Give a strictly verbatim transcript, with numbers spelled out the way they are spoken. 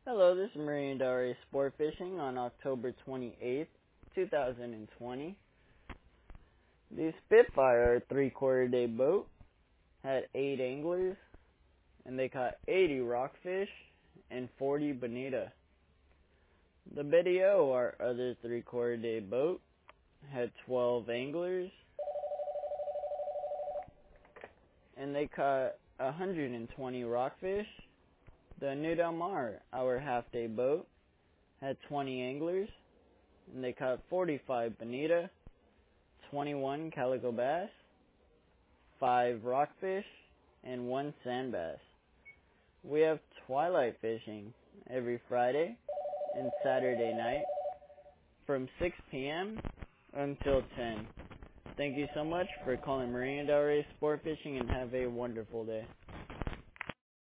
Hello, this is Marine Dare Sport Fishing on October twenty-eighth, two thousand twenty. The Spitfire three-quarter day boat had eight anglers, and they caught eighty rockfish and forty bonita. The Video, our other three-quarter day boat, had twelve anglers, and they caught one hundred twenty rockfish. The New Del Mar, our half-day boat, had twenty anglers, and they caught forty-five bonita, twenty-one calico bass, five rockfish, and one sand bass. We have twilight fishing every Friday and Saturday night from six p m until ten. Thank you so much for calling Marine Dare Sport Fishing, and have a wonderful day.